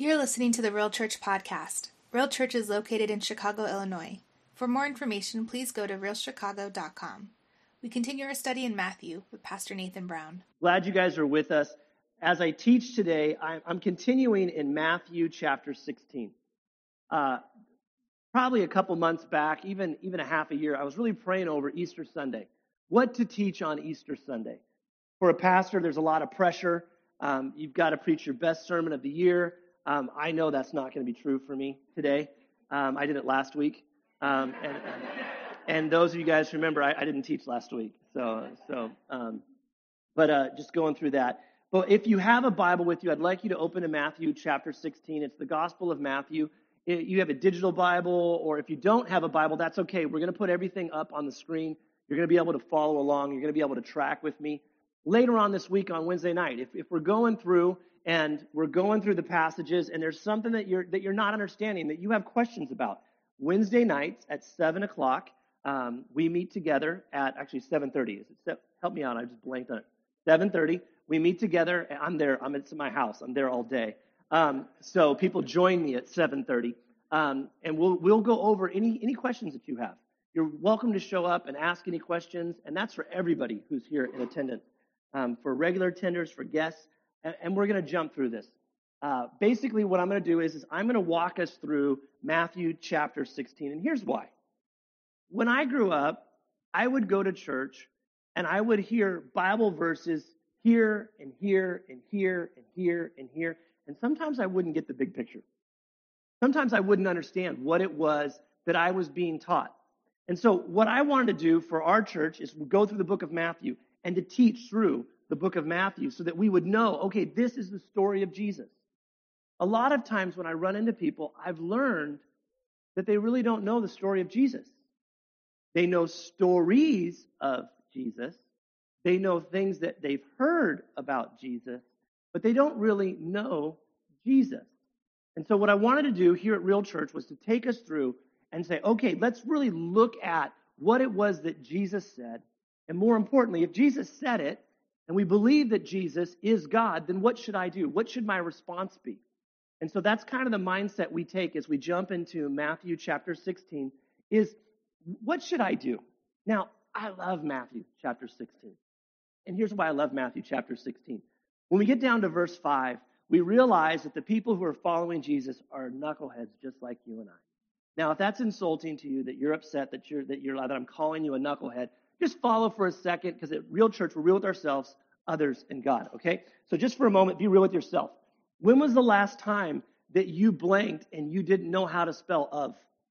You're listening to the Real Church Podcast. Real Church is located in Chicago, Illinois. For more information, please go to realchicago.com. We continue our study in Matthew with Pastor Nathan Brown. Glad you guys are with us. As I teach today, I'm continuing in Matthew chapter 16. Probably a couple months back, even a half a year, I was really praying over Easter Sunday. What to teach on Easter Sunday. For a pastor, there's a lot of pressure. You've got to preach your best sermon of the year. I know that's not going to be true for me today. I did it last week. And those of you guys remember, I didn't teach last week. But just going through that. But if you have a Bible with you, I'd like you to open to Matthew chapter 16. It's the Gospel of Matthew. You have a digital Bible, or if you don't have a Bible, that's okay. We're going to put everything up on the screen. You're going to be able to follow along. You're going to be able to track with me. Later on this week on Wednesday night, if we're going through and we're going through the passages and there's something that you're not understanding, that you have questions about, Wednesday nights at 7 o'clock, we meet together at, actually 7:30. Help me out, I just blanked on it. 7:30, we meet together. I'm there. It's in my house. I'm there all day. So people join me at 7:30, and we'll go over any questions that you have. You're welcome to show up and ask any questions, and that's for everybody who's here in attendance. For regular attenders, for guests, and we're going to jump through this. Basically, what I'm going to do is I'm going to walk us through Matthew chapter 16, and here's why. When I grew up, I would go to church, and I would hear Bible verses here and here and here and here and here, and sometimes I wouldn't get the big picture. Sometimes I wouldn't understand what it was that I was being taught. And so what I wanted to do for our church is go through the book of Matthew and to teach through the book of Matthew so that we would know, okay, this is the story of Jesus. A lot of times when I run into people, I've learned that they really don't know the story of Jesus. They know stories of Jesus. They know things that they've heard about Jesus, but they don't really know Jesus. And so what I wanted to do here at Real Church was to take us through and say, okay, let's really look at what it was that Jesus said. And more importantly, if Jesus said it, and we believe that Jesus is God, then what should I do? What should my response be? And so that's kind of the mindset we take as we jump into Matthew chapter 16, is what should I do? Now, I love Matthew chapter 16. And here's why I love Matthew chapter 16. When we get down to verse 5, we realize that the people who are following Jesus are knuckleheads just like you and I. Now, if that's insulting to you, that you're upset that I'm calling you a knucklehead, just follow for a second, because at Real Church, we're real with ourselves, others, and God, okay? So just for a moment, be real with yourself. When was the last time that you blanked and you didn't know how to spell of?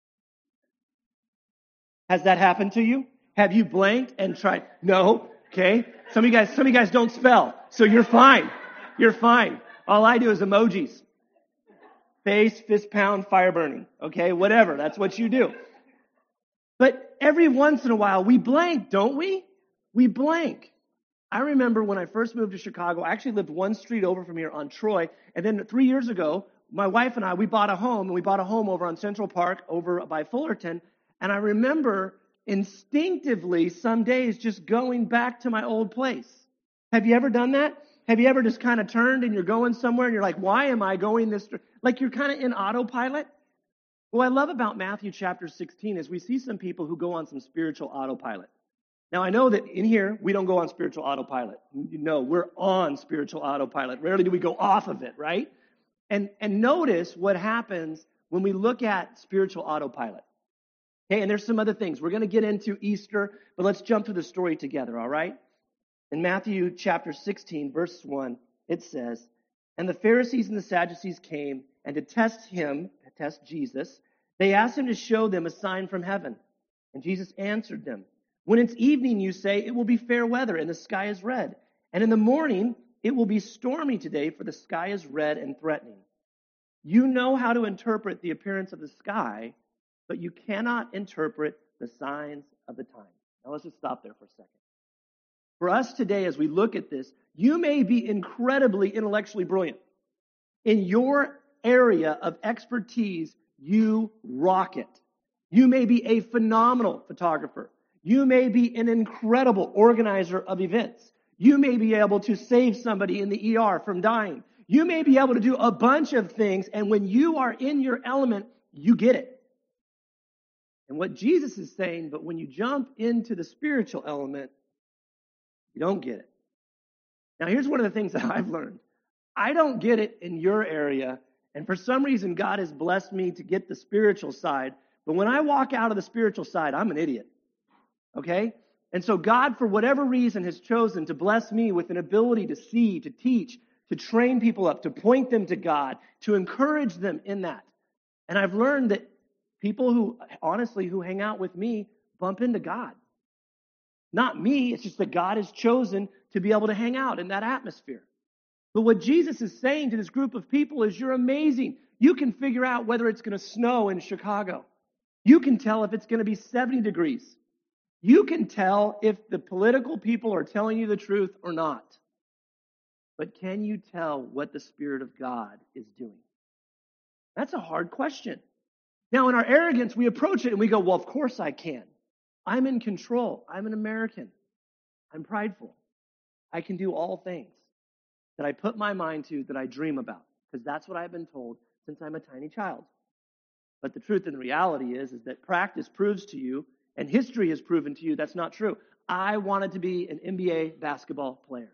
Has that happened to you? Have you blanked and tried? No, okay? Some of you guys don't spell, so you're fine. You're fine. All I do is emojis. Face, fist pound, fire burning, okay? Whatever, that's what you do. But every once in a while, we blank, don't we? We blank. I remember when I first moved to Chicago, I actually lived one street over from here on Troy, and then 3 years ago, my wife and I, we bought a home over on Central Park, over by Fullerton, and I remember instinctively some days just going back to my old place. Have you ever done that? Have you ever just kind of turned and you're going somewhere and you're like, why am I going this? Like you're kind of in autopilot? What I love about Matthew chapter 16 is we see some people who go on some spiritual autopilot. Now, I know that in here, we don't go on spiritual autopilot. No, we're on spiritual autopilot. Rarely do we go off of it, right? And notice what happens when we look at spiritual autopilot. Okay, and there's some other things. We're going to get into Easter, but let's jump to the story together, all right? In Matthew chapter 16, verse 1, it says, "And the Pharisees and the Sadducees came, and to test Jesus, they asked him to show them a sign from heaven. And Jesus answered them, 'When it's evening, you say, it will be fair weather, and the sky is red. And in the morning, it will be stormy today, for the sky is red and threatening. You know how to interpret the appearance of the sky, but you cannot interpret the signs of the times.'" Now let's just stop there for a second. For us today, as we look at this, you may be incredibly intellectually brilliant. In your area of expertise, you rock it. You may be a phenomenal photographer. You may be an incredible organizer of events. You may be able to save somebody in the ER from dying. You may be able to do a bunch of things, and when you are in your element, you get it. And what Jesus is saying, but when you jump into the spiritual element, you don't get it. Now, here's one of the things that I've learned. I don't get it in your area, and for some reason, God has blessed me to get the spiritual side. But when I walk out of the spiritual side, I'm an idiot. Okay? And so God, for whatever reason, has chosen to bless me with an ability to see, to teach, to train people up, to point them to God, to encourage them in that. And I've learned that people who, honestly, who hang out with me bump into God. Not me, it's just that God has chosen to be able to hang out in that atmosphere. But what Jesus is saying to this group of people is, you're amazing. You can figure out whether it's going to snow in Chicago. You can tell if it's going to be 70 degrees. You can tell if the political people are telling you the truth or not. But can you tell what the Spirit of God is doing? That's a hard question. Now, in our arrogance, we approach it and we go, well, of course I can. I'm in control. I'm an American. I'm prideful. I can do all things that I put my mind to, that I dream about, because that's what I've been told since I'm a tiny child. But the truth and the reality is that practice proves to you, and history has proven to you, that's not true. I wanted to be an NBA basketball player.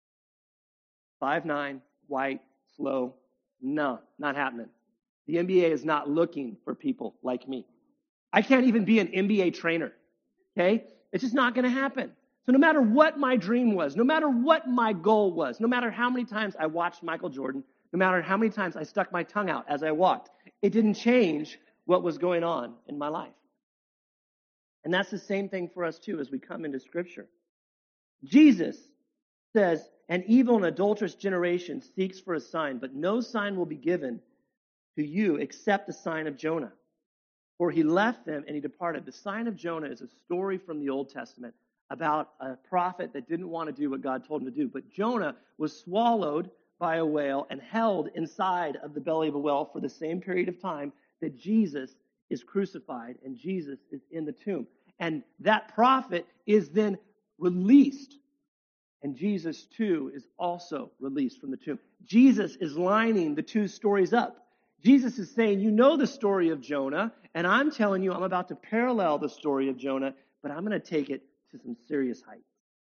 5'9", white, slow. No, not happening. The NBA is not looking for people like me. I can't even be an NBA trainer, okay? It's just not going to happen. So no matter what my dream was, no matter what my goal was, no matter how many times I watched Michael Jordan, no matter how many times I stuck my tongue out as I walked, it didn't change what was going on in my life. And that's the same thing for us too as we come into Scripture. Jesus says, an evil and adulterous generation seeks for a sign, but no sign will be given to you except the sign of Jonah. For he left them and he departed. The sign of Jonah is a story from the Old Testament about a prophet that didn't want to do what God told him to do. But Jonah was swallowed by a whale and held inside of the belly of a whale for the same period of time that Jesus is crucified and Jesus is in the tomb. And that prophet is then released. And Jesus, too, is also released from the tomb. Jesus is lining the two stories up. Jesus is saying, you know the story of Jonah, and I'm telling you I'm about to parallel the story of Jonah, but I'm going to take it to some serious heights.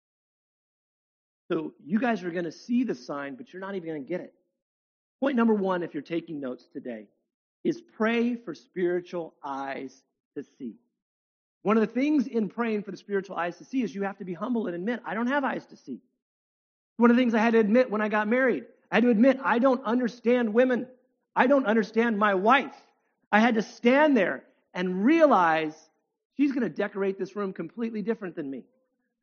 So you guys are going to see the sign, but you're not even going to get it. Point number one, if you're taking notes today, is pray for spiritual eyes to see. One of the things in praying for the spiritual eyes to see is you have to be humble and admit, I don't have eyes to see. One of the things I had to admit when I got married, I had to admit, I don't understand women. I don't understand my wife. I had to stand there and realize she's going to decorate this room completely different than me.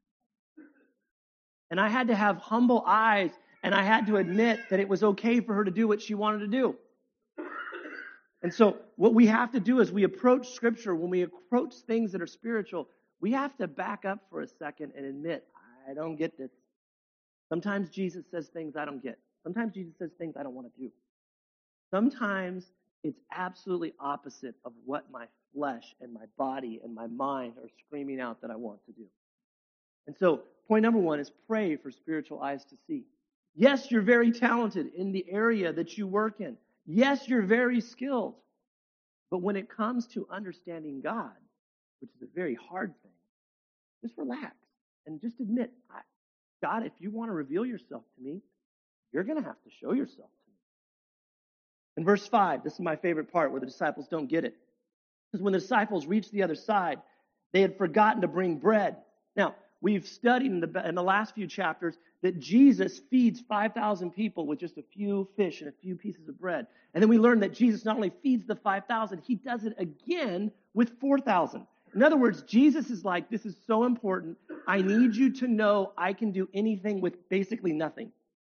And I had to have humble eyes, and I had to admit that it was okay for her to do what she wanted to do. And so what we have to do is we approach Scripture, when we approach things that are spiritual, we have to back up for a second and admit, I don't get this. Sometimes Jesus says things I don't get. Sometimes Jesus says things I don't want to do. Sometimes it's absolutely opposite of what my flesh and my body and my mind are screaming out that I want to do. And so point number one is pray for spiritual eyes to see. Yes, you're very talented in the area that you work in. Yes, you're very skilled. But when it comes to understanding God, which is a very hard thing, just relax and just admit, God, if you want to reveal yourself to me, you're going to have to show yourself to me. In verse 5, this is my favorite part where the disciples don't get it. Because when the disciples reached the other side, they had forgotten to bring bread. Now, we've studied in the last few chapters that Jesus feeds 5,000 people with just a few fish and a few pieces of bread. And then we learned that Jesus not only feeds the 5,000, he does it again with 4,000. In other words, Jesus is like, this is so important. I need you to know I can do anything with basically nothing.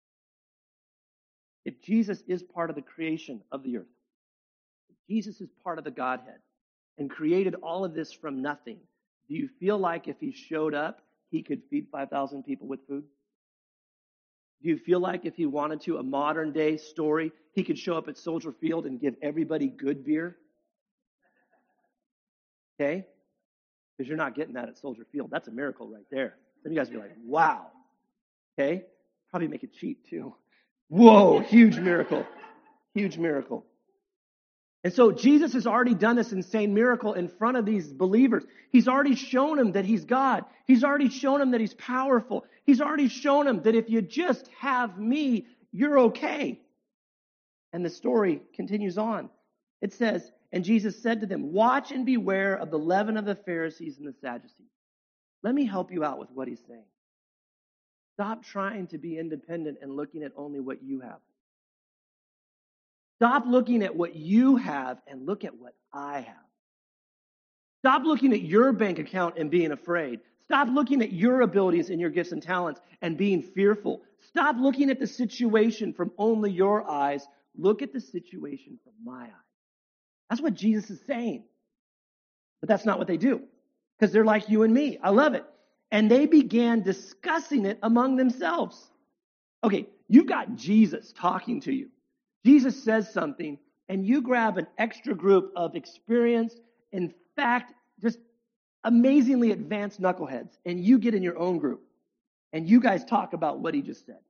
If Jesus is part of the creation of the earth, if Jesus is part of the Godhead and created all of this from nothing, do you feel like if he showed up, he could feed 5,000 people with food? Do you feel like if he wanted to, a modern day story, he could show up at Soldier Field and give everybody good beer? Okay? Because you're not getting that at Soldier Field. That's a miracle right there. Then you guys would be like, wow. Okay? Probably make it cheap too. Whoa, huge miracle. Huge miracle. And so Jesus has already done this insane miracle in front of these believers. He's already shown them that he's God. He's already shown them that he's powerful. He's already shown them that if you just have me, you're okay. And the story continues on. It says, and Jesus said to them, watch and beware of the leaven of the Pharisees and the Sadducees. Let me help you out with what he's saying. Stop trying to be independent and looking at only what you have. Stop looking at what you have and look at what I have. Stop looking at your bank account and being afraid. Stop looking at your abilities and your gifts and talents and being fearful. Stop looking at the situation from only your eyes. Look at the situation from my eyes. That's what Jesus is saying. But that's not what they do, because they're like you and me. I love it. And they began discussing it among themselves. Okay, you've got Jesus talking to you. Jesus says something, and you grab an extra group of experienced, in fact, just amazingly advanced knuckleheads, and you get in your own group, and you guys talk about what he just said.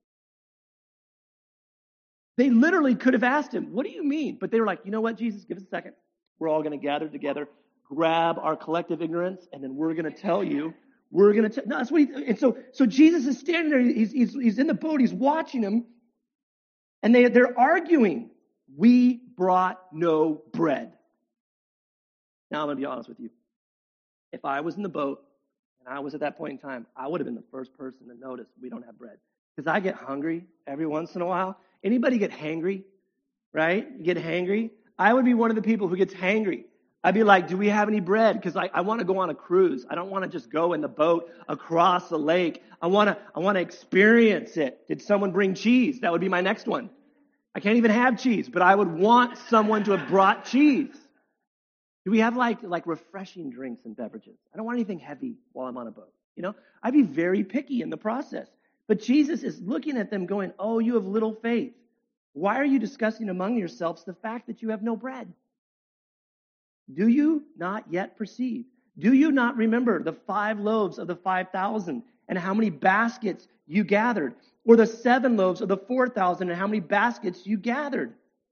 They literally could have asked him, what do you mean? But they were like, you know what, Jesus, give us a second. We're all going to gather together, grab our collective ignorance, and then we're going to tell you. We're going to no, that's what he, and so Jesus is standing there. He's in the boat. He's watching him. And they're arguing, we brought no bread. Now, I'm going to be honest with you. If I was in the boat and I was at that point in time, I would have been the first person to notice we don't have bread. Because I get hungry every once in a while. Anybody get hangry? Right? You get hangry? I would be one of the people who gets hangry. I'd be like, do we have any bread? Because I want to go on a cruise. I don't want to just go in the boat across the lake. I want to experience it. Did someone bring cheese? That would be my next one. I can't even have cheese, but I would want someone to have brought cheese. Do we have like refreshing drinks and beverages? I don't want anything heavy while I'm on a boat. You know, I'd be very picky in the process. But Jesus is looking at them going, oh, you have little faith. Why are you discussing among yourselves the fact that you have no bread? Do you not yet perceive? Do you not remember the 5 loaves of the 5,000 and how many baskets you gathered? Or the 7 loaves of the 4,000 and how many baskets you gathered?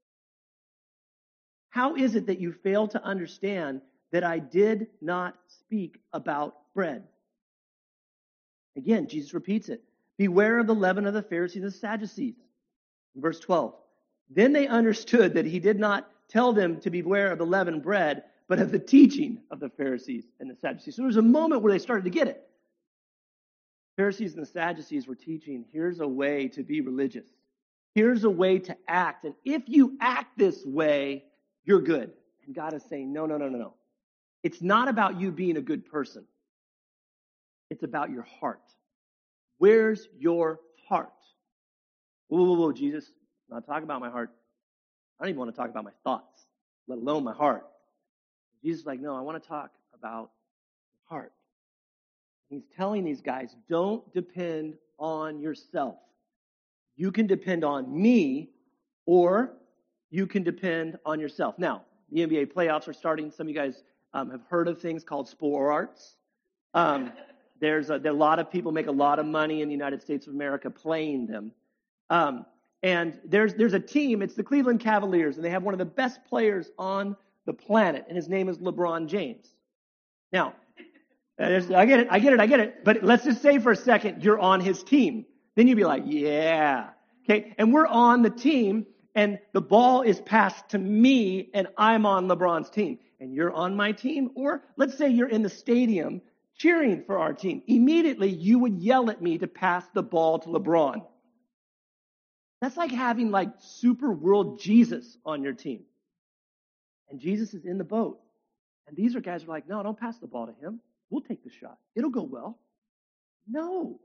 How is it that you fail to understand that I did not speak about bread? Again, Jesus repeats it. Beware of the leaven of the Pharisees and the Sadducees. Verse 12. Then they understood that he did not tell them to beware of the leavened bread, but of the teaching of the Pharisees and the Sadducees. So there was a moment where they started to get it. Pharisees and the Sadducees were teaching, here's a way to be religious. Here's a way to act. And if you act this way, you're good. And God is saying, no. It's not about you being a good person. It's about your heart. Where's your heart? Whoa, Jesus. I'm not talking about my heart. I don't even want to talk about my thoughts, let alone my heart. Jesus is like, no, I want to talk about the heart. He's telling these guys, don't depend on yourself. You can depend on me, or you can depend on yourself. Now, the NBA playoffs are starting. Some of you guys have heard of things called sports. There are a lot of people make a lot of money in the United States of America playing them. And there's a team, it's the Cleveland Cavaliers, and they have one of the best players on the planet, and his name is LeBron James. Now, I get it. But let's just say for a second you're on his team. Then you'd be like, yeah. Okay, and we're on the team, and the ball is passed to me, and I'm on LeBron's team. And you're on my team, or let's say you're in the stadium cheering for our team. Immediately, you would yell at me to pass the ball to LeBron. That's like having like super world Jesus on your team. And Jesus is in the boat. And these are guys who are like, no, don't pass the ball to him. We'll take the shot. It'll go well. No.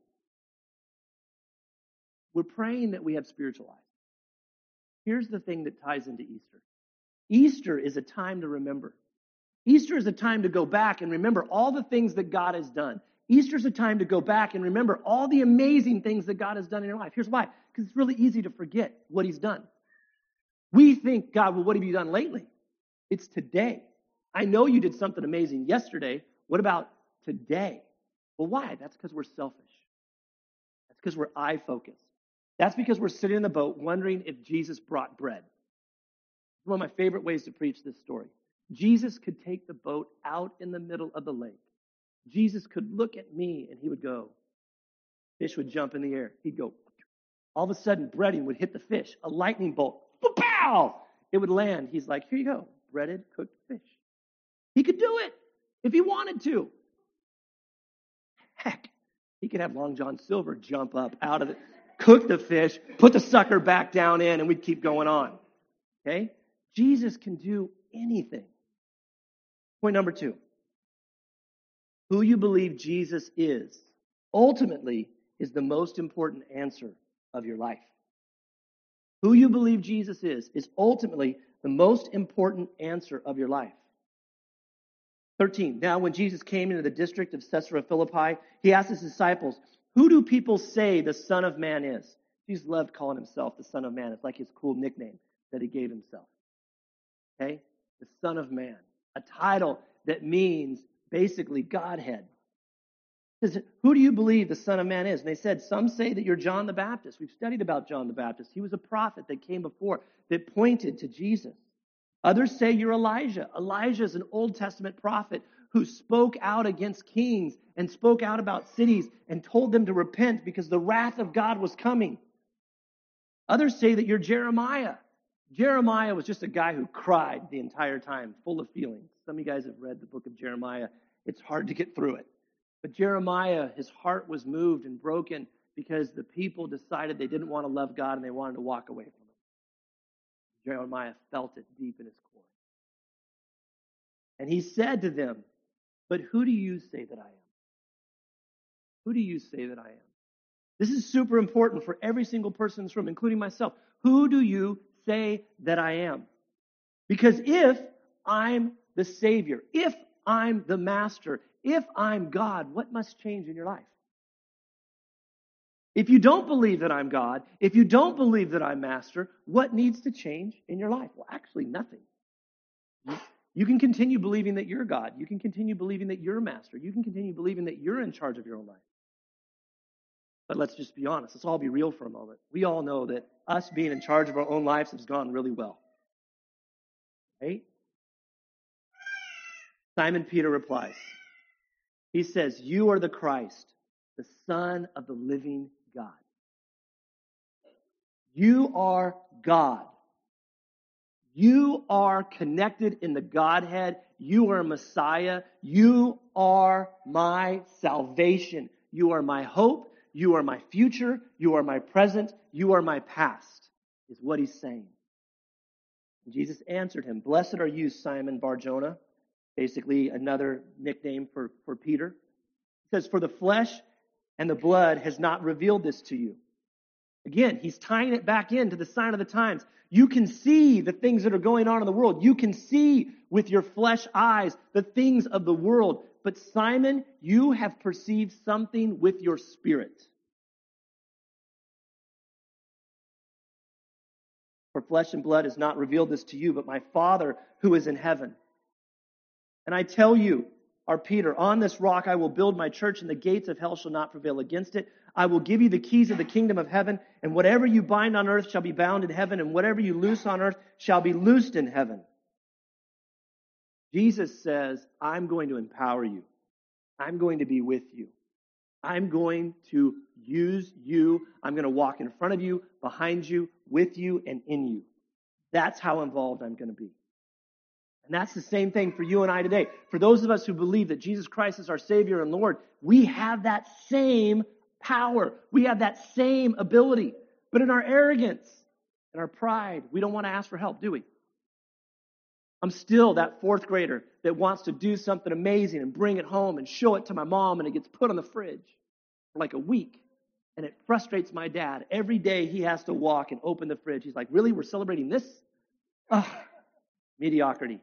We're praying that we have spiritual eyes. Here's the thing that ties into Easter. Easter is a time to remember. Easter is a time to go back and remember all the things that God has done. Easter is a time to go back and remember all the amazing things that God has done in your life. Here's why. Because it's really easy to forget what he's done. We think, God, well, what have you done lately? It's today. I know you did something amazing yesterday. What about today? Well, why? That's because we're selfish. That's because we're I-focused. That's because we're sitting in the boat wondering if Jesus brought bread. It's one of my favorite ways to preach this story. Jesus could take the boat out in the middle of the lake. Jesus could look at me and he would go, fish would jump in the air. He'd go, all of a sudden breading would hit the fish, a lightning bolt, pow! It would land. He's like, here you go, breaded, cooked fish. He could do it if he wanted to. Heck, he could have Long John Silver jump up out of it, cook the fish, put the sucker back down in, and we'd keep going on. Okay? Jesus can do anything. Point number 2. Who you believe Jesus is, ultimately, is the most important answer of your life. Who you believe Jesus is ultimately the most important answer of your life. 13. Now, when Jesus came into the district of Caesarea Philippi, he asked his disciples, who do people say the Son of Man is? Jesus loved calling himself the Son of Man. It's like his cool nickname that he gave himself. Okay? The Son of Man. A title that means basically Godhead. He says, who do you believe the Son of Man is? And they said, some say that you're John the Baptist. We've studied about John the Baptist. He was a prophet that came before that pointed to Jesus. Others say you're Elijah. Elijah is an Old Testament prophet who spoke out against kings and spoke out about cities and told them to repent because the wrath of God was coming. Others say that you're Jeremiah. Jeremiah was just a guy who cried the entire time, full of feelings. Some of you guys have read the book of Jeremiah. It's hard to get through it. But Jeremiah, his heart was moved and broken because the people decided they didn't want to love God and they wanted to walk away from him. Jeremiah felt it deep in his core. And he said to them, but who do you say that I am? Who do you say that I am? This is super important for every single person in this room, including myself. Who do you say that I am? Because if I'm the Savior, if I'm the Master, if I'm God, what must change in your life? If you don't believe that I'm God, if you don't believe that I'm Master, what needs to change in your life? Well, actually, nothing. You can continue believing that you're God. You can continue believing that you're Master. You can continue believing that you're in charge of your own life. But let's just be honest. Let's all be real for a moment. We all know that us being in charge of our own lives has gone really well. Right? Simon Peter replies. He says, you are the Christ, the Son of the living God. You are God. You are connected in the Godhead. You are Messiah. You are my salvation. You are my hope. You are my future. You are my present. You are my past, is what he's saying. And Jesus answered him, blessed are you, Simon Bar-Jonah, basically another nickname for Peter. He says, for the flesh and the blood has not revealed this to you. Again, he's tying it back into the sign of the times. You can see the things that are going on in the world. You can see with your flesh eyes the things of the world. But Simon, you have perceived something with your spirit. For flesh and blood has not revealed this to you, but my Father who is in heaven. And I tell you, our Peter, on this rock I will build my church, and the gates of hell shall not prevail against it. I will give you the keys of the kingdom of heaven, and whatever you bind on earth shall be bound in heaven, and whatever you loose on earth shall be loosed in heaven. Jesus says, I'm going to empower you. I'm going to be with you. I'm going to use you. I'm going to walk in front of you, behind you, with you, and in you. That's how involved I'm going to be. And that's the same thing for you and I today. For those of us who believe that Jesus Christ is our Savior and Lord, we have that same power. We have that same ability. But in our arrogance and our pride, we don't want to ask for help, do we? I'm still that fourth grader that wants to do something amazing and bring it home and show it to my mom, and it gets put on the fridge for like a week. And it frustrates my dad. Every day he has to walk and open the fridge. He's like, really? We're celebrating this? Ugh, mediocrity.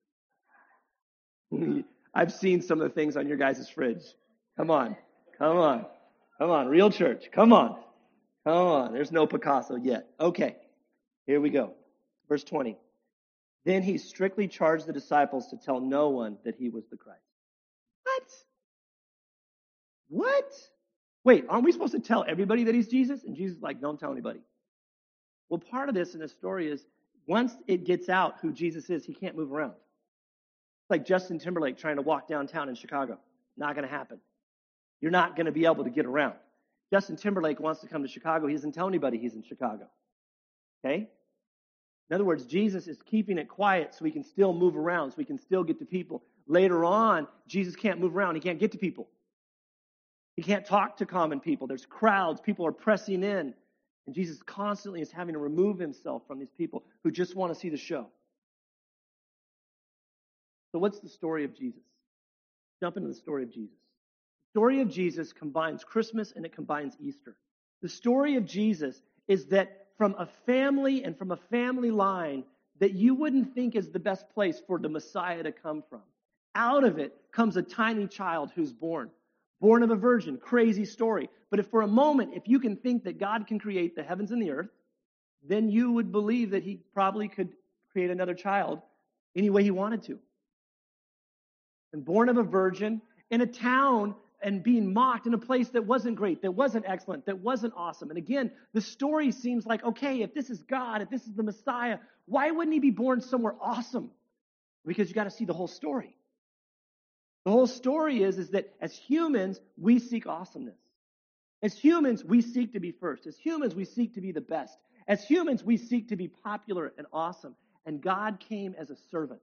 I've seen some of the things on your guys' fridge. Come on. Real church. Come on. There's no Picasso yet. Okay, here we go. Verse 20. Then he strictly charged the disciples to tell no one that he was the Christ. What? Wait, aren't we supposed to tell everybody that he's Jesus? And Jesus is like, don't tell anybody. Well, part of this in this story is once it gets out who Jesus is, he can't move around. It's like Justin Timberlake trying to walk downtown in Chicago. Not going to happen. You're not going to be able to get around. Justin Timberlake wants to come to Chicago. He doesn't tell anybody he's in Chicago. Okay? In other words, Jesus is keeping it quiet so he can still move around, so he can still get to people. Later on, Jesus can't move around. He can't get to people. He can't talk to common people. There's crowds. People are pressing in. And Jesus constantly is having to remove himself from these people who just want to see the show. So what's the story of Jesus? Jump into the story of Jesus. The story of Jesus combines Christmas and it combines Easter. The story of Jesus is that from a family and from a family line that you wouldn't think is the best place for the Messiah to come from. Out of it comes a tiny child who's born of a virgin. Crazy story. But if for a moment, if you can think that God can create the heavens and the earth, then you would believe that he probably could create another child any way he wanted to. And born of a virgin in a town and being mocked in a place that wasn't great, that wasn't excellent, that wasn't awesome. And again, the story seems like, okay, if this is God, if this is the Messiah, why wouldn't he be born somewhere awesome? Because you got to see the whole story. The whole story is that as humans, we seek awesomeness. As humans, we seek to be first. As humans, we seek to be the best. As humans, we seek to be popular and awesome. And God came as a servant.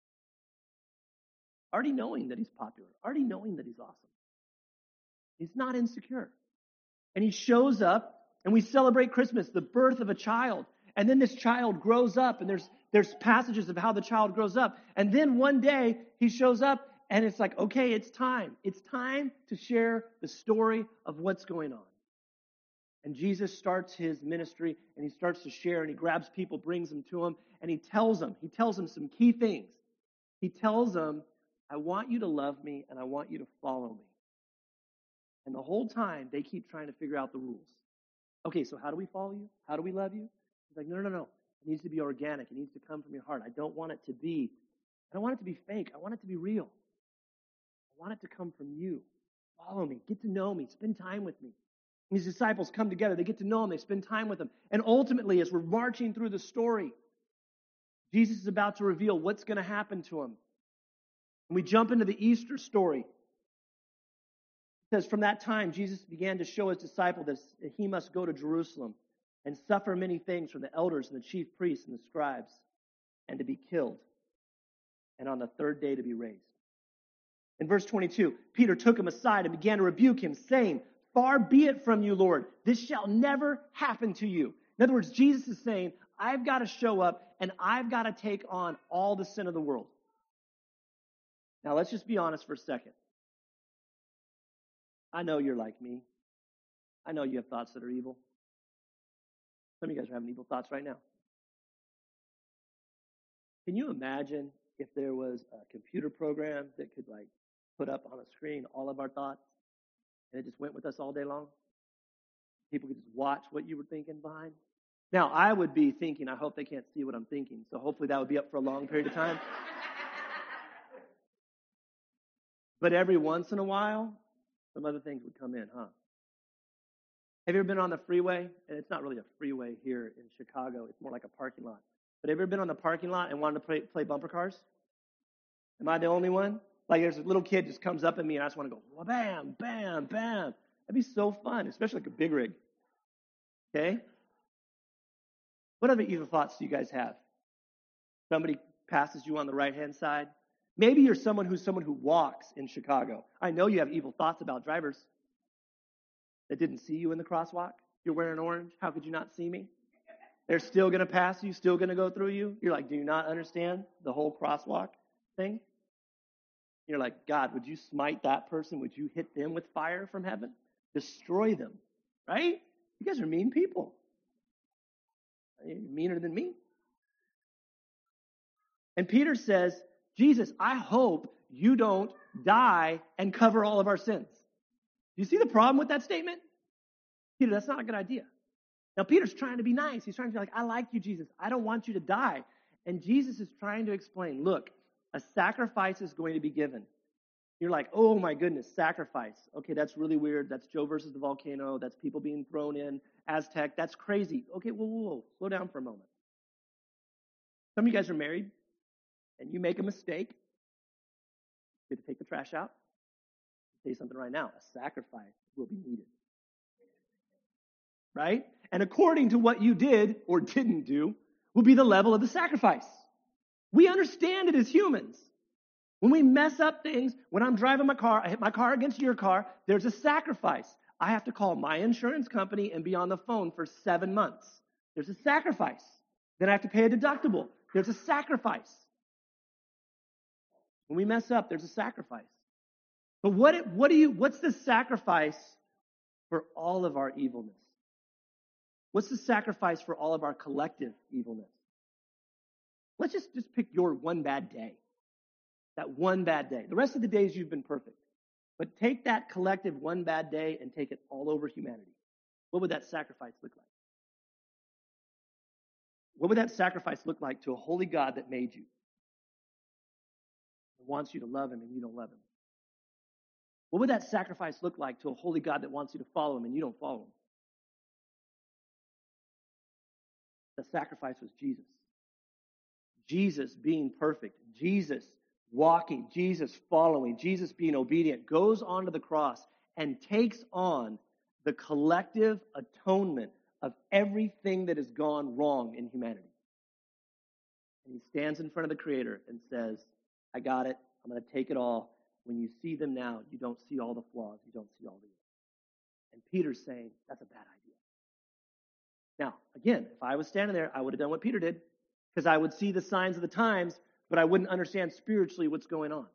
Already knowing that he's popular. Already knowing that he's awesome. He's not insecure. And he shows up, and we celebrate Christmas, the birth of a child. And then this child grows up, and there's passages of how the child grows up. And then one day, he shows up, and it's like, okay, it's time. It's time to share the story of what's going on. And Jesus starts his ministry, and he starts to share, and he grabs people, brings them to him, and he tells them some key things. He tells them, I want you to love me, and I want you to follow me. And the whole time, they keep trying to figure out the rules. Okay, so how do we follow you? How do we love you? He's like, no. It needs to be organic. It needs to come from your heart. I don't want it to be fake. I want it to be real. I want it to come from you. Follow me. Get to know me. Spend time with me. And his disciples come together. They get to know him. They spend time with him. And ultimately, as we're marching through the story, Jesus is about to reveal what's going to happen to him. And we jump into the Easter story. It says, from that time, Jesus began to show his disciples that he must go to Jerusalem and suffer many things from the elders and the chief priests and the scribes, and to be killed, and on the third day to be raised. In verse 22, Peter took him aside and began to rebuke him, saying, far be it from you, Lord. This shall never happen to you. In other words, Jesus is saying, I've got to show up and I've got to take on all the sin of the world. Now, let's just be honest for a second. I know you're like me. I know you have thoughts that are evil. Some of you guys are having evil thoughts right now. Can you imagine if there was a computer program that could put up on a screen all of our thoughts and it just went with us all day long? People could just watch what you were thinking behind. Now, I would be thinking, I hope they can't see what I'm thinking, so hopefully that would be up for a long period of time. But every once in a while, some other things would come in, huh? Have you ever been on the freeway? And it's not really a freeway here in Chicago. It's more like a parking lot. But have you ever been on the parking lot and wanted to play bumper cars? Am I the only one? Like there's a little kid just comes up at me and I just want to go, bam, bam, bam. That'd be so fun, especially like a big rig. Okay? What other evil thoughts do you guys have? Somebody passes you on the right-hand side. Maybe you're someone who walks in Chicago. I know you have evil thoughts about drivers that didn't see you in the crosswalk. You're wearing orange. How could you not see me? They're still going to pass you, still going to go through you. You're like, do you not understand the whole crosswalk thing? You're like, God, would you smite that person? Would you hit them with fire from heaven? Destroy them, right? You guys are mean people. You're meaner than me. And Peter says, Jesus, I hope you don't die and cover all of our sins. Do you see the problem with that statement? Peter, that's not a good idea. Now, Peter's trying to be nice. He's trying to be like, I like you, Jesus. I don't want you to die. And Jesus is trying to explain, look, a sacrifice is going to be given. You're like, oh my goodness, sacrifice. Okay, that's really weird. That's Joe versus the volcano. That's people being thrown in. Aztec, that's crazy. Okay, whoa. Slow down for a moment. Some of you guys are married, and you make a mistake. You have to take the trash out. I'll say something right now. A sacrifice will be needed. Right? And according to what you did or didn't do will be the level of the sacrifice. We understand it as humans. When we mess up things, when I'm driving my car, I hit my car against your car, there's a sacrifice. I have to call my insurance company and be on the phone for 7 months. There's a sacrifice. Then I have to pay a deductible. There's a sacrifice. When we mess up, there's a sacrifice. But what's the sacrifice for all of our evilness? What's the sacrifice for all of our collective evilness? Let's just pick your one bad day. That one bad day. The rest of the days you've been perfect. But take that collective one bad day and take it all over humanity. What would that sacrifice look like? What would that sacrifice look like to a holy God that made you? And wants you to love him and you don't love him? What would that sacrifice look like to a holy God that wants you to follow him and you don't follow him? The sacrifice was Jesus. Jesus being perfect. Jesus walking, Jesus following, Jesus being obedient, goes onto the cross and takes on the collective atonement of everything that has gone wrong in humanity. And he stands in front of the Creator and says, I got it. I'm going to take it all. When you see them now, you don't see all the flaws. You don't see all the evil. And Peter's saying, that's a bad idea. Now, again, if I was standing there, I would have done what Peter did, because I would see the signs of the times, but I wouldn't understand spiritually what's going on.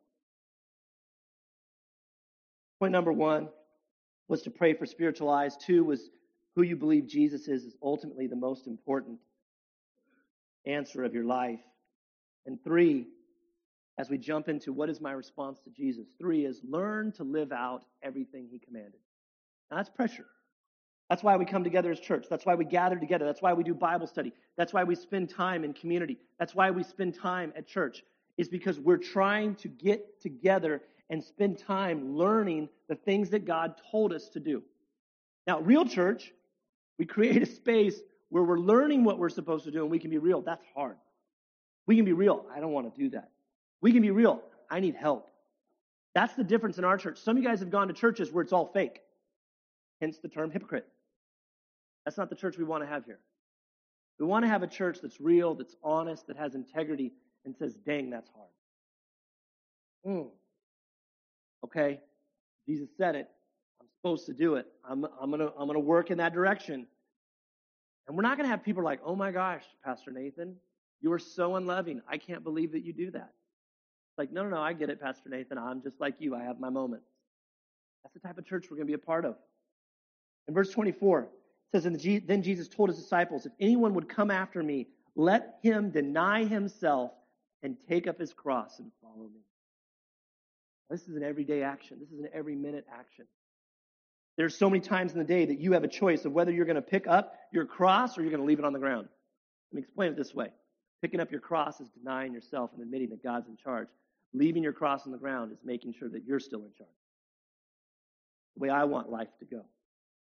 Point number 1 was to pray for spiritual eyes. 2 was who you believe Jesus is ultimately the most important answer of your life. And 3, as we jump into what is my response to Jesus, 3 is learn to live out everything he commanded. Now that's pressure. That's why we come together as church. That's why we gather together. That's why we do Bible study. That's why we spend time in community. That's why we spend time at church, is because we're trying to get together and spend time learning the things that God told us to do. Now, real church, we create a space where we're learning what we're supposed to do and we can be real. That's hard. We can be real. I don't want to do that. We can be real. I need help. That's the difference in our church. Some of you guys have gone to churches where it's all fake. Hence the term hypocrite. That's not the church we want to have here. We want to have a church that's real, that's honest, that has integrity, and says, dang, that's hard. Okay, Jesus said it. I'm supposed to do it. I'm gonna work in that direction. And we're not going to have people like, oh my gosh, Pastor Nathan, you are so unloving. I can't believe that you do that. It's like, no, I get it, Pastor Nathan. I'm just like you. I have my moments. That's the type of church we're going to be a part of. In verse 24, it says, then Jesus told his disciples, if anyone would come after me, let him deny himself and take up his cross and follow me. This is an everyday action. This is an every minute action. There's so many times in the day that you have a choice of whether you're going to pick up your cross or you're going to leave it on the ground. Let me explain it this way. Picking up your cross is denying yourself and admitting that God's in charge. Leaving your cross on the ground is making sure that you're still in charge. The way I want life to go.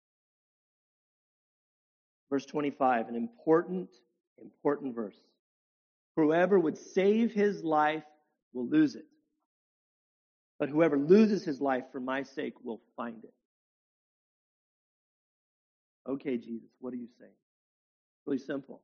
Verse 25, an important verse. Whoever would save his life will lose it. But whoever loses his life for my sake will find it. Okay, Jesus, what are you saying? Really simple.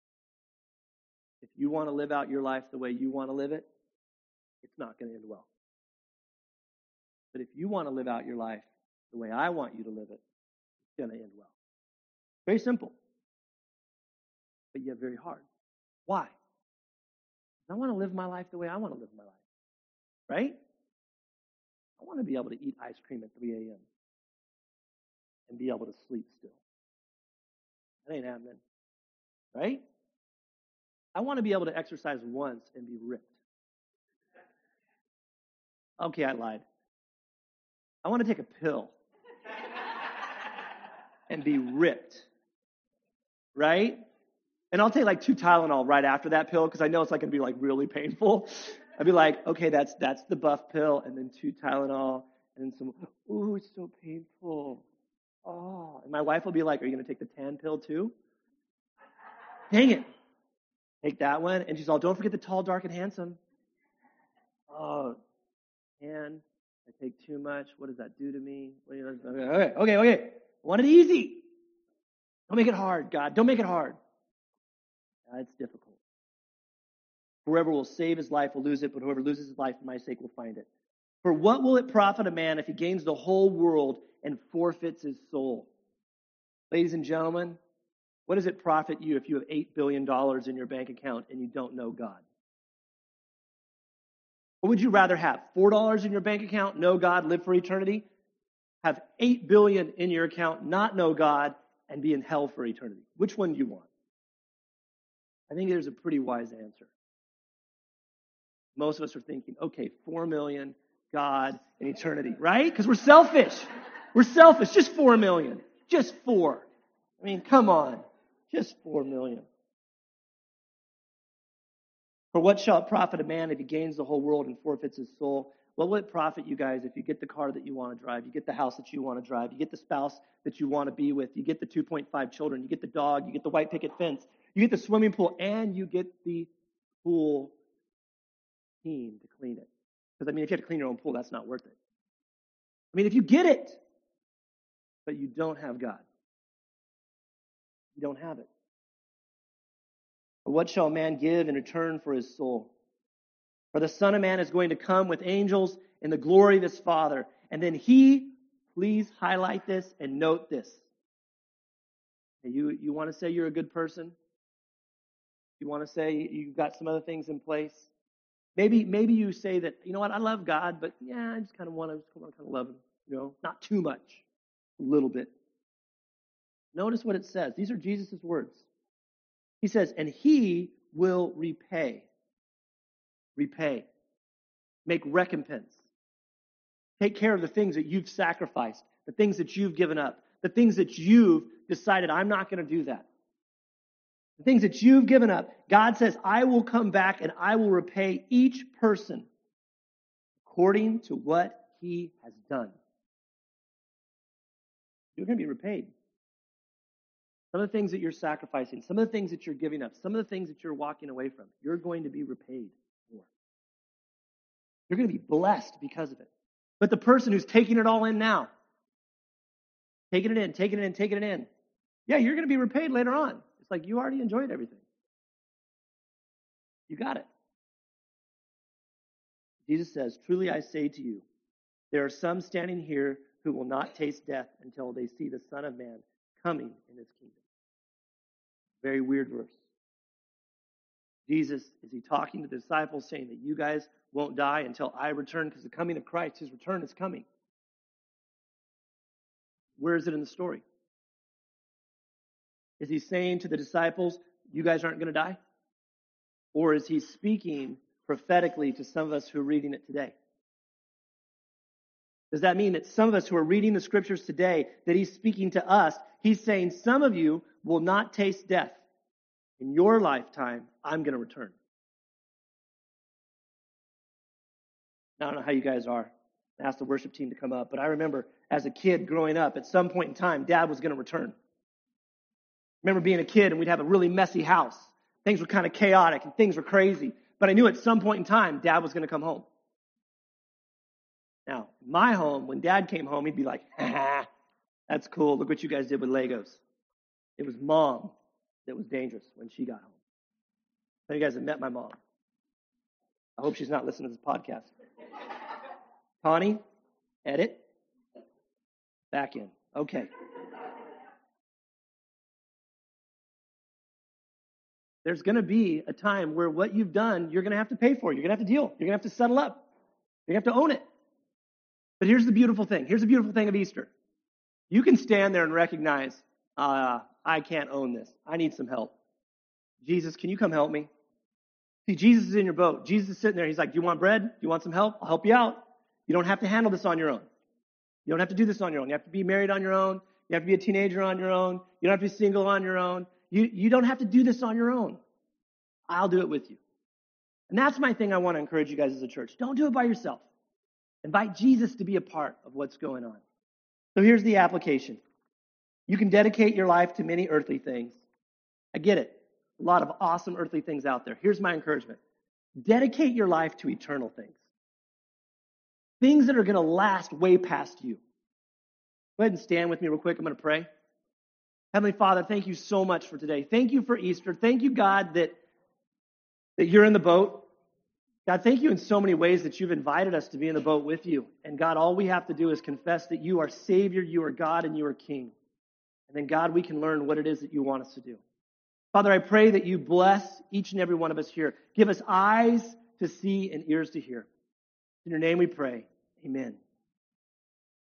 If you want to live out your life the way you want to live it, it's not going to end well. But if you want to live out your life the way I want you to live it, it's going to end well. Very simple, but yet very hard. Why? I want to live my life the way I want to live my life, right? I want to be able to eat ice cream at 3 a.m. and be able to sleep still. That ain't happening, right? I want to be able to exercise once and be ripped. Okay, I lied. I want to take a pill and be ripped. Right? And I'll take like 2 Tylenol right after that pill because I know it's like going to be like really painful. I'd be like, okay, that's the buff pill, and then 2 Tylenol, and then some, ooh, it's so painful. Oh, and my wife will be like, are you going to take the tan pill too? Dang it. Take that one. And she's all, don't forget the tall, dark, and handsome. Oh, tan. I take too much. What does that do to me? Okay. I want it easy. Don't make it hard, God. Don't make it hard. It's difficult. Whoever will save his life will lose it, but whoever loses his life for my sake will find it. For what will it profit a man if he gains the whole world and forfeits his soul? Ladies and gentlemen, what does it profit you if you have $8 billion in your bank account and you don't know God? What would you rather have? $4 in your bank account, know God, live for eternity? Have $8 billion in your account, not know God, and be in hell for eternity? Which one do you want? I think there's a pretty wise answer. Most of us are thinking, okay, 4 million, God, and eternity, right? Because we're selfish. We're selfish. Just 4 million. Just 4. I mean, come on. Just 4 million. For what shall it profit a man if he gains the whole world and forfeits his soul? What will it profit you guys if you get the car that you want to drive, you get the house that you want to drive, you get the spouse that you want to be with, you get the 2.5 children, you get the dog, you get the white picket fence, you get the swimming pool, and you get the pool team to clean it? Because, I mean, if you have to clean your own pool, that's not worth it. I mean, if you get it, but you don't have God, you don't have it. Or what shall a man give in return for his soul? For the Son of Man is going to come with angels in the glory of his Father. And then he, please highlight this and note this. You want to say you're a good person? You want to say you've got some other things in place? Maybe you say that, you know what, I love God, but yeah, I just kind of want to love him, not too much, a little bit. Notice what it says. These are Jesus' words. He says, and he will repay, make recompense, take care of the things that you've sacrificed, the things that you've given up, the things that you've decided, I'm not going to do that. The things that you've given up, God says, I will come back and I will repay each person according to what he has done. You're going to be repaid. Some of the things that you're sacrificing, some of the things that you're giving up, some of the things that you're walking away from, you're going to be repaid for. You're going to be blessed because of it. But the person who's taking it all in now, taking it in, yeah, you're going to be repaid later on. It's like you already enjoyed everything. You got it. Jesus says, truly I say to you, there are some standing here who will not taste death until they see the Son of Man coming in his kingdom. Very weird verse. Jesus, is he talking to the disciples saying that you guys won't die until I return? Because the coming of Christ, his return is coming. Where is it in the story? Is he saying to the disciples, you guys aren't going to die? Or is he speaking prophetically to some of us who are reading it today? Does that mean that some of us who are reading the scriptures today, that he's speaking to us, he's saying some of you will not taste death. In your lifetime, I'm going to return. I don't know how you guys are. I asked the worship team to come up, but I remember as a kid growing up, at some point in time, Dad was going to return. I remember being a kid and we'd have a really messy house. Things were kind of chaotic and things were crazy. But I knew at some point in time, Dad was going to come home. Now, in my home, when Dad came home, he'd be like, that's cool. Look what you guys did with Legos. It was Mom that was dangerous when she got home. Some of you guys have met my mom. I hope she's not listening to this podcast. Connie, edit. Back in. Okay. There's going to be a time where what you've done, you're going to have to pay for. You're going to have to deal. You're going to have to settle up. You're going to have to own it. But here's the beautiful thing. Here's the beautiful thing of Easter. You can stand there and recognize, I can't own this. I need some help. Jesus, can you come help me? See, Jesus is in your boat. Jesus is sitting there. He's like, do you want bread? Do you want some help? I'll help you out. You don't have to handle this on your own. You don't have to do this on your own. You have to be married on your own. You have to be a teenager on your own. You don't have to be single on your own. You don't have to do this on your own. I'll do it with you. And that's my thing I want to encourage you guys as a church. Don't do it by yourself. Invite Jesus to be a part of what's going on. So here's the application. You can dedicate your life to many earthly things. I get it. A lot of awesome earthly things out there. Here's my encouragement. Dedicate your life to eternal things. Things that are going to last way past you. Go ahead and stand with me real quick. I'm going to pray. Heavenly Father, thank you so much for today. Thank you for Easter. Thank you, God, that you're in the boat. God, thank you in so many ways that you've invited us to be in the boat with you. And God, all we have to do is confess that you are Savior, you are God, and you are King. And then, God, we can learn what it is that you want us to do. Father, I pray that you bless each and every one of us here. Give us eyes to see and ears to hear. In your name we pray. Amen.